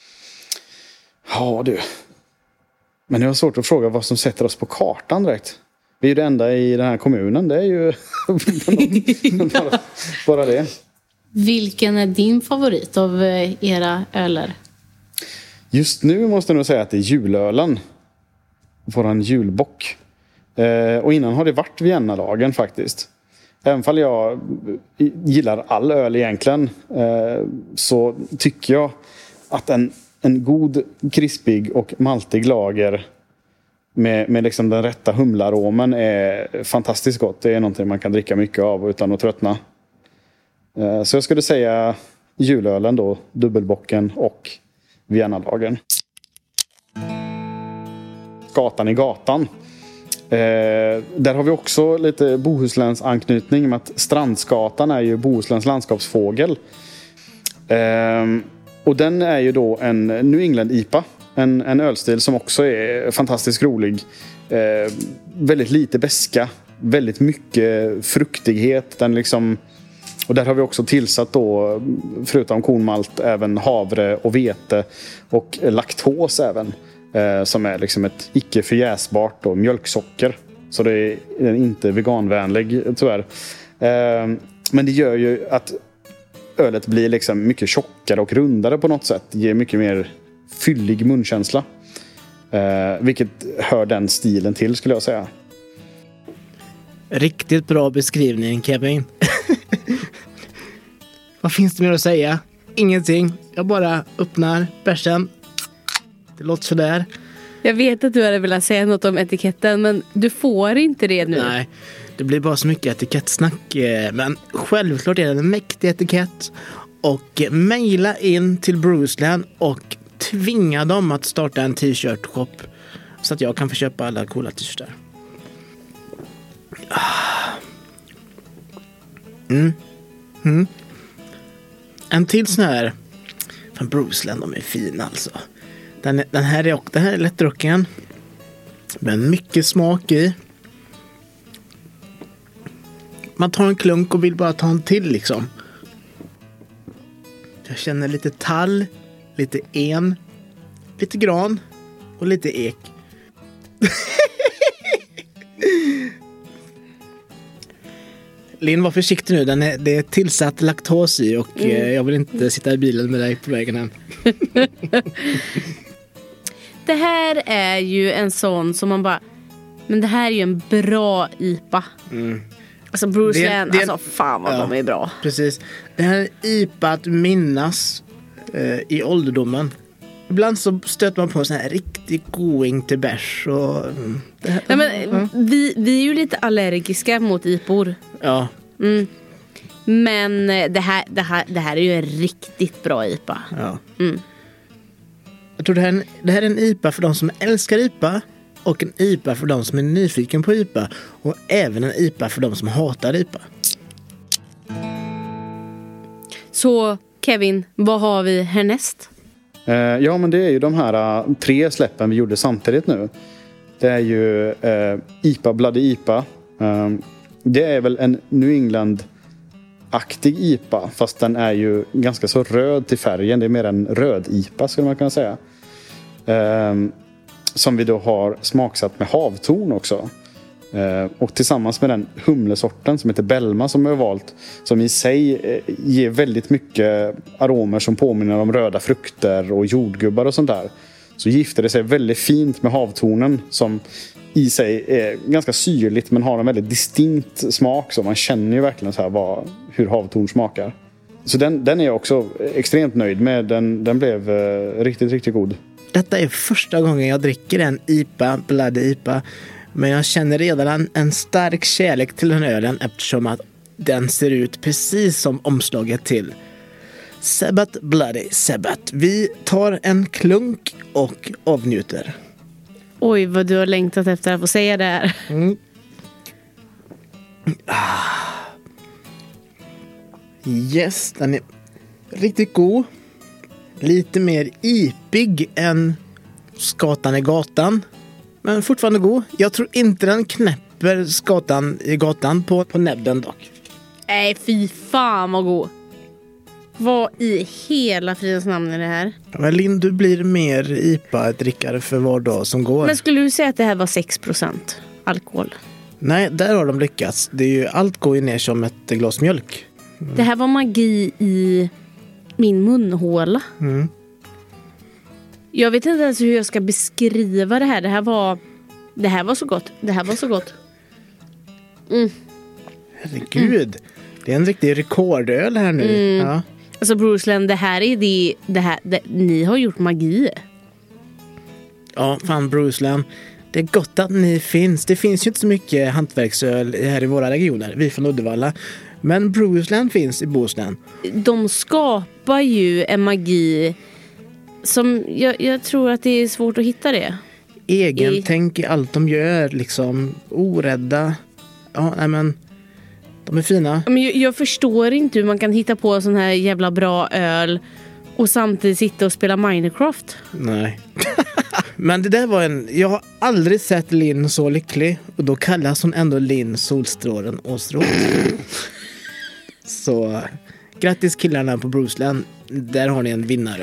ja du. Men det är svårt att fråga vad som sätter oss på kartan direkt. Vi är ju det enda i den här kommunen. Det är ju bara, bara det.
Vilken är din favorit av era öler?
Just nu måste jag nog säga att det är julölen. Våran julbock. Eh, och innan har det varit Vienna-lagen faktiskt. Även fall jag gillar all öl egentligen. Eh, så tycker jag att en, en god, krispig och maltig lager med, med liksom den rätta humlaromen är fantastiskt gott. Det är någonting man kan dricka mycket av utan att tröttna. Eh, så jag skulle säga julölen då, dubbelbocken och Vienna-lagen. Gatan i gatan. Eh, där har vi också lite Bohusläns anknytning med att Strandsgatan är ju Bohusläns landskapsfågel. Eh, och den är ju då en New England I P A. En, en ölstil som också är fantastiskt rolig. Eh, väldigt lite beska. Väldigt mycket fruktighet. Den liksom... Och där har vi också tillsatt då, förutom kornmalt, även havre och vete och laktos även. Eh, som är liksom ett icke förjäsbart då, mjölksocker. Så det är, är inte veganvänlig tyvärr. Eh, men det gör ju att ölet blir liksom mycket tjockare och rundare på något sätt. Det ger mycket mer fyllig munkänsla. Eh, vilket hör den stilen till skulle jag säga.
Riktigt bra beskrivning, Kevin. Vad finns det mer att säga? Ingenting. Jag bara öppnar bärsen. Det låter sådär.
Jag vet att du hade velat säga något om etiketten, men du får inte det nu.
Nej, det blir bara så mycket etikettsnack. Men självklart är det en mäktig etikett. Och mejla in till Brewsland och tvinga dem att starta en t-shirt-shop. Så att jag kan få köpa alla coola t-shirtar. Mm. Mm. En till sån här från Brewsland, de är fina alltså. Den, den här är den här är lättdrucken. Men mycket smak i. Man tar en klunk och vill bara ta en till liksom. Jag känner lite tall, lite en, lite gran och lite ek. Linn, var försiktig nu. Den är, det är tillsatt laktos i och mm. eh, jag vill inte sitta i bilen med dig på vägen hem.
Det här är ju en sån som man bara... Men det här är ju en bra I P A. Mm. Alltså Brewsland, alltså fan vad ja, de är bra.
Precis. Det här är I P A att minnas eh, i ålderdomen. Ibland så stöter man på en sån här riktig going till bärs. Och, mm, det här,
ja, men, ja. vi, vi är ju lite allergiska mot I P A-or.
Ja.
Mm. Men det här, det, här, det här är ju en riktigt bra I P A.
Ja.
Mm.
Jag tror det här, är en, det här är en I P A för de som älskar I P A. Och en I P A för de som är nyfiken på I P A. Och även en I P A för de som hatar I P A.
Så Kevin, vad har vi härnäst?
Uh, ja, men det är ju de här uh, tre släppen vi gjorde samtidigt nu. Det är ju uh, I P A, Bloody I P A. Um, det är väl en New England-aktig I P A. Fast den är ju ganska så röd till färgen. Det är mer en röd I P A skulle man kunna säga. Um, som vi då har smaksatt med havtorn också. Uh, och tillsammans med den humlesorten som heter Belma som vi har valt. Som i sig uh, ger väldigt mycket aromer som påminner om röda frukter och jordgubbar och sånt där. Så gifter det sig väldigt fint med havtornen som i sig är ganska syrligt men har en väldigt distinkt smak. Så man känner ju verkligen så här vad, hur havtorn smakar. Så den, den är jag också extremt nöjd med. Den, den blev uh, riktigt, riktigt god.
Detta är första gången jag dricker en I P A, Bloody I P A. Men jag känner redan en, en stark kärlek till den ölen eftersom att den ser ut precis som omslaget till Sabbath Bloody Sabbath. Vi tar en klunk och avnjuter.
Oj, vad du har längtat efter att få säga det här.
Mm. Ah. Yes, den är riktigt god. Lite mer ipig än skatan i gatan. Men fortfarande god. Jag tror inte den knäpper skatan i gatan på, på näbben dock.
Nej, fy fan vad god. Vad i hela fridens namn är det här?
Men Linn, du blir mer I P A-drickare för var dag som går.
Men skulle du säga att det här var sex procent alkohol?
Nej, där har de lyckats. Det är ju, allt går ju ner som ett glas mjölk. Mm.
Det här var magi i min munhåla.
Mm.
Jag vet inte ens hur jag ska beskriva det här. Det här var, det här var så gott. Det här var så gott. Mm.
Herregud. Mm. Det är en riktig rekordöl här nu.
Mm.
Ja.
Alltså Brooklyn, det här är det, det här, det, ni har gjort magi.
Ja, fan Brooklyn. Det är gott att ni finns. Det finns ju inte så mycket hantverksöl här i våra regioner. Vi från Uddevalla. Men Brooklyn finns i Bohuslän.
De skapar ju en magi som jag, jag tror att det är svårt att hitta det.
Egen
I...
tänk i allt de gör. Liksom orädda. Ja, nej men... De är fina.
Men jag, jag förstår inte hur man kan hitta på sån här jävla bra öl och samtidigt sitta och spela Minecraft.
Nej. Men det där var en... Jag har aldrig sett Linn så lycklig. Och då kallas hon ändå Linn Solstrålen Åstrål. Så grattis killarna på Brooklyn. Där har ni en vinnare.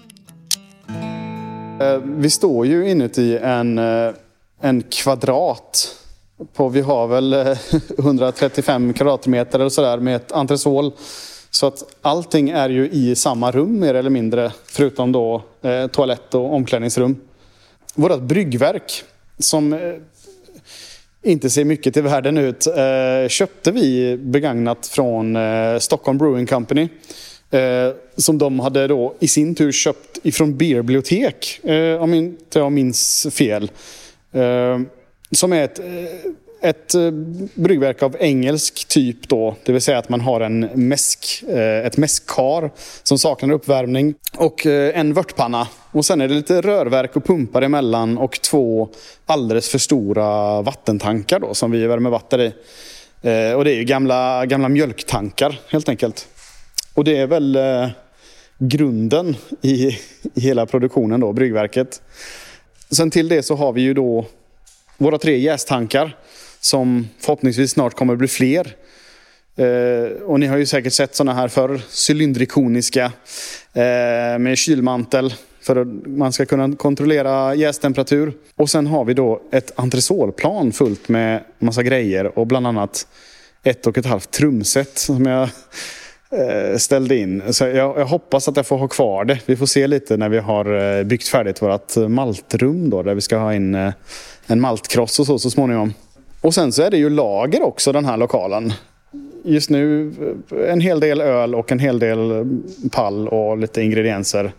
Vi står ju inuti en, en kvadrat. På, vi har väl hundratrettiofem kvadratmeter eller sådär med ett entresol. Så att allting är ju i samma rum mer eller mindre. Förutom då eh, toalett och omklädningsrum. Vårat bryggverk som eh, inte ser mycket till världen ut. Eh, köpte vi begagnat från eh, Stockholm Brewing Company. Eh, som de hade då i sin tur köpt ifrån Beerbibliotek. Eh, om inte jag minns fel. Eh, Som är ett, ett bryggverk av engelsk typ då. Det vill säga att man har en mäsk, ett mäskkar som saknar uppvärmning. Och en vörtpanna. Och sen är det lite rörverk och pumpar emellan. Och två alldeles för stora vattentankar då som vi värmer vatten i. Och det är ju gamla, gamla mjölktankar helt enkelt. Och det är väl grunden i, i hela produktionen då, bryggverket. Sen till det så har vi ju då våra tre jästankar som förhoppningsvis snart kommer att bli fler. Eh, och ni har ju säkert sett sådana här förr. Cylindrikoniska eh, med kylmantel för att man ska kunna kontrollera jästemperatur. Och sen har vi då ett entresolplan fullt med massa grejer och bland annat ett och ett halvt trumset som jag eh, ställde in. Så jag, jag hoppas att jag får ha kvar det. Vi får se lite när vi har byggt färdigt vårt maltrum då, där vi ska ha in eh, en maltkross och så så småningom. Och sen så är det ju lager också, den här lokalen. Just nu en hel del öl och en hel del pall och lite ingredienser.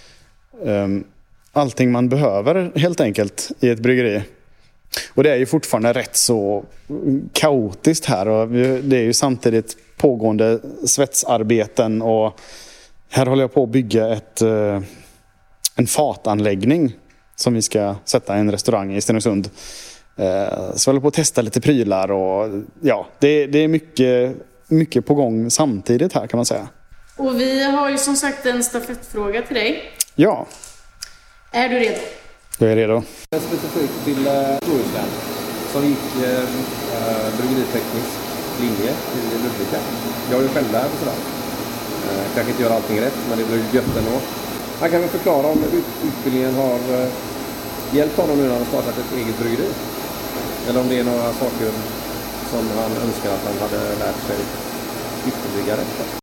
Allting man behöver helt enkelt i ett bryggeri. Och det är ju fortfarande rätt så kaotiskt här. Och det är ju samtidigt pågående svetsarbeten. Och här håller jag på att bygga ett, en fatanläggning som vi ska sätta i en restaurang i Stenungsund. Så jag håller på att testa lite prylar. Och ja, det, det är mycket, mycket på gång samtidigt här kan man säga.
Och vi har ju som sagt en stafettfråga till dig.
Ja.
Är du redo?
Jag är redo.
Specifikt till Bohuslän som gick äh, bryggeriteknisk linje i Ludvika. Jag är ju själv där och sådär. Äh, kanske inte gör allting rätt, men det blir gött ändå. Han kan väl förklara om utbildningen har äh, hjälpt honom nu när han har startat ett eget bryggeri. Eller om det är några saker som han önskar att han hade lärt sig ytterligare.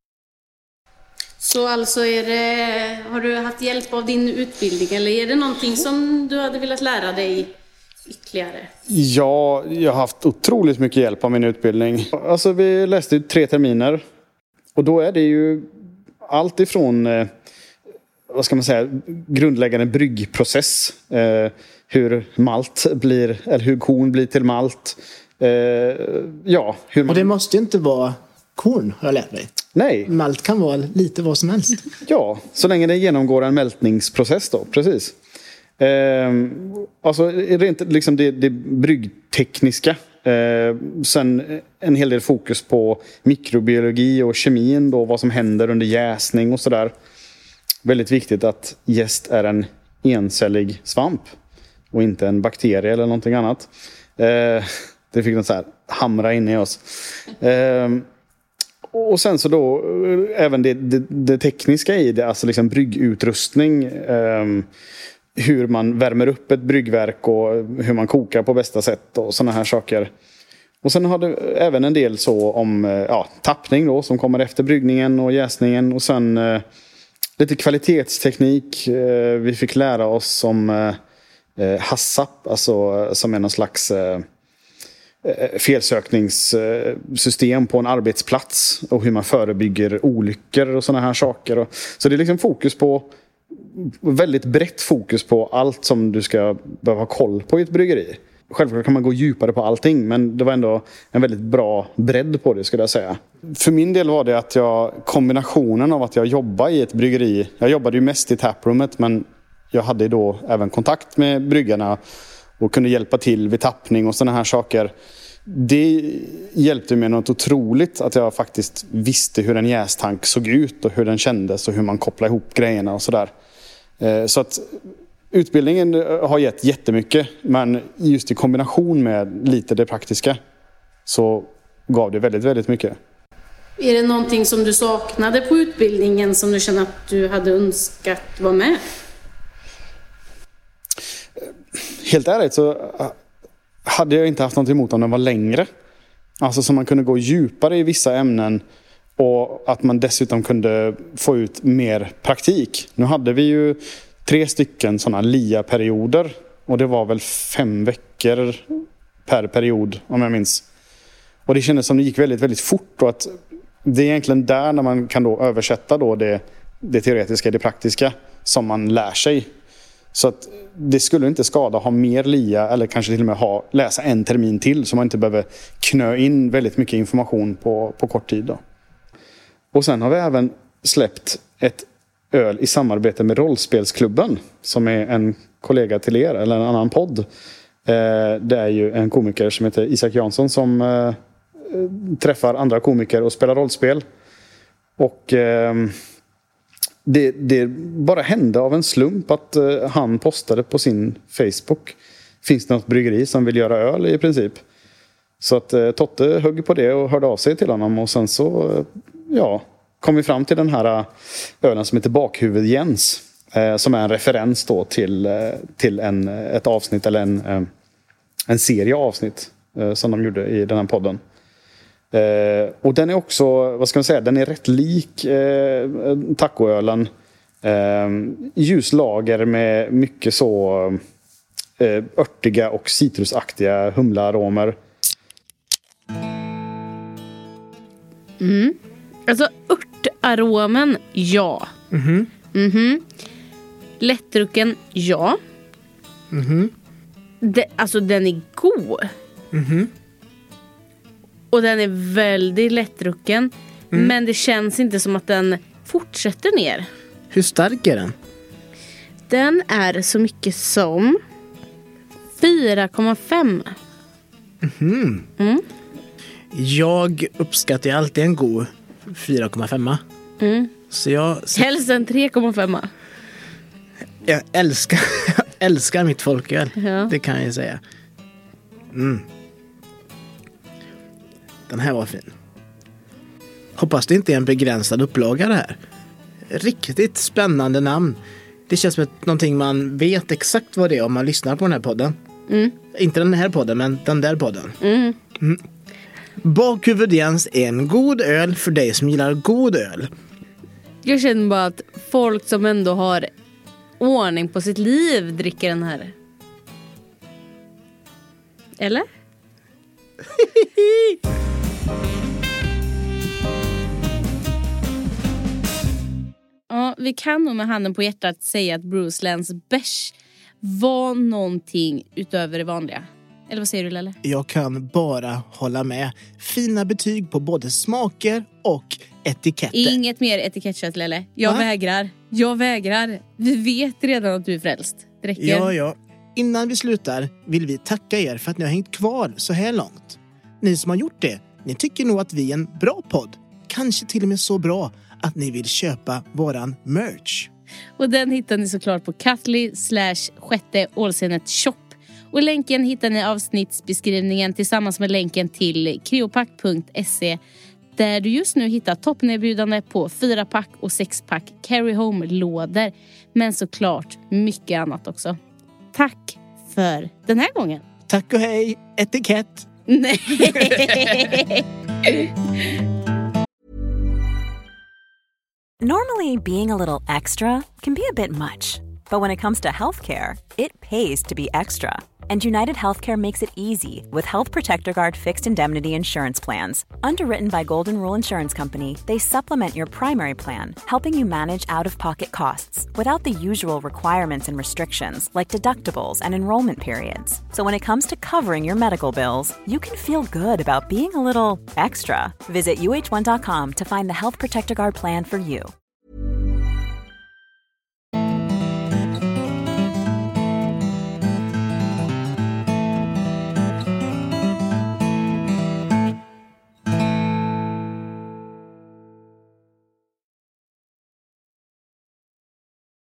Så alltså är det, har du haft hjälp av din utbildning eller är det någonting som du hade velat lära dig ytterligare?
Ja, jag har haft otroligt mycket hjälp av min utbildning. Alltså vi läste tre terminer och då är det ju allt ifrån eh, vad ska man säga, grundläggande bryggprocess. Eh, hur malt blir, eller hur korn blir till malt. Eh, ja, hur man...
Och det måste inte vara korn, har jag lärt mig.
Nej.
Malt kan vara lite vad som helst.
Ja, så länge det genomgår en mältningsprocess då, precis. Eh, alltså rent liksom det, det bryggtekniska. Eh, sen en hel del fokus på mikrobiologi och kemin då, vad som händer under jäsning och sådär. Väldigt viktigt att jäst är en encellig svamp och inte en bakterie eller någonting annat. Eh, det fick något så här hamra in i oss. Eh, och sen så då även det, det, det tekniska i det, alltså liksom bryggutrustning. Eh, hur man värmer upp ett bryggverk och hur man kokar på bästa sätt och sådana här saker. Och sen har det även en del så om ja, tappning då, som kommer efter bryggningen och jäsningen. Och sen eh, lite kvalitetsteknik. Eh, vi fick lära oss om eh, HACCP, alltså som är någon slags eh, felsökningssystem på en arbetsplats. Och hur man förebygger olyckor och sådana här saker. Och, så det är liksom fokus på väldigt brett fokus på allt som du ska behöva ha koll på i ett bryggeri. Självklart kan man gå djupare på allting, men det var ändå en väldigt bra bredd på det, skulle jag säga. För min del var det att jag, kombinationen av att jag jobbade i ett bryggeri, jag jobbade ju mest i taproomet, men jag hade då även kontakt med bryggarna och kunde hjälpa till vid tappning och sådana här saker. Det hjälpte mig något otroligt, att jag faktiskt visste hur en jästank såg ut och hur den kändes och hur man kopplade ihop grejerna och sådär. Så att utbildningen har gett jättemycket, men just i kombination med lite det praktiska så gav det väldigt, väldigt mycket.
Är det någonting som du saknade på utbildningen som du känner att du hade önskat vara med?
Helt ärligt så hade jag inte haft något emot om den var längre. Alltså så man kunde gå djupare i vissa ämnen och att man dessutom kunde få ut mer praktik. Nu hade vi ju tre stycken sådana L I A-perioder och det var väl fem veckor per period om jag minns. Och det kändes som det gick väldigt, väldigt fort och att det är egentligen där när man kan då översätta då det, det teoretiska, det praktiska som man lär sig. Så att det skulle inte skada att ha mer L I A eller kanske till och med ha, läsa en termin till så man inte behöver knö in väldigt mycket information på, på kort tid då. Och sen har vi även släppt ett öl i samarbete med Rollspelsklubben som är en kollega till er eller en annan podd. Eh, det är ju en komiker som heter Isak Jansson som eh, träffar andra komiker och spelar rollspel. Och eh, det, det bara hände av en slump att eh, han postade på sin Facebook. Finns det något bryggeri som vill göra öl i princip? Så att eh, Totte högg på det och hörde av sig till honom och sen så eh, ja, kom vi fram till den här ölen som heter Bakhuvud Jens. Eh, som är en referens då till, eh, till en, ett avsnitt eller en, eh, en serie avsnitt eh, som de gjorde i den här podden. Eh, och den är också, vad ska man säga, den är rätt lik eh, tacoölen. Eh, ljuslager med mycket så eh, örtiga och citrusaktiga humlearomer.
Mm. Alltså örtaromen, ja.
Mhm.
Mhm. Lättdrucken, ja.
Mhm.
Det, alltså den är god.
Mhm.
Och den är väldigt lättdrucken. Mm. Men det känns inte som att den fortsätter ner.
Hur stark är den?
Den är så mycket som fyra komma fem.
Mhm.
Mm.
Jag uppskattar ju alltid en god fyra komma fem.
Mm.
Så jag,
Helst en tre komma fem.
jag älskar, jag älskar mitt folköl.
Ja.
Det kan jag ju säga. Mm. Den här var fin. Hoppas det inte är en begränsad upplaga det här. Riktigt spännande namn. Det känns som ett, någonting man vet exakt vad det är om man lyssnar på den här podden.
Mm.
Inte den här podden, men den där podden.
Mm.
Mm. Bakhuvud Jens är en god öl för dig som gillar god öl.
Jag känner bara att folk som ändå har ordning på sitt liv dricker den här. Eller? Ja, vi kan nog med handen på hjärtat säga att Bruce Lands bärs var någonting utöver det vanliga. Eller vad säger du, Lelle?
Jag kan bara hålla med. Fina betyg på både smaker och etiketter.
Inget mer etikettkött, Lelle. Jag
Va?
vägrar. Jag vägrar. Vi vet redan att du är frälst. Det räcker.
Ja, ja. Innan vi slutar vill vi tacka er för att ni har hängt kvar så här långt. Ni som har gjort det, ni tycker nog att vi är en bra podd. Kanske till och med så bra att ni vill köpa våran merch.
Och den hittar ni såklart på Katli slash sjätte Ålsenet shop. Och länken hittar ni i avsnittsbeskrivningen tillsammans med länken till creopack punkt se, där du just nu hittar toppnedbjudande på fyra pack och sex pack carry home-lådor. Men såklart mycket annat också. Tack för den här gången.
Tack och hej, etikett.
Nej.
Normally, being a little extra can be a bit much. But when it comes to healthcare, it pays to be extra. And United Healthcare makes it easy with Health Protector Guard fixed indemnity insurance plans. Underwritten by Golden Rule Insurance Company, they supplement your primary plan, helping you manage out-of-pocket costs without the usual requirements and restrictions like deductibles and enrollment periods. So when it comes to covering your medical bills, you can feel good about being a little extra. Visit U H one dot com to find the Health Protector Guard plan for you.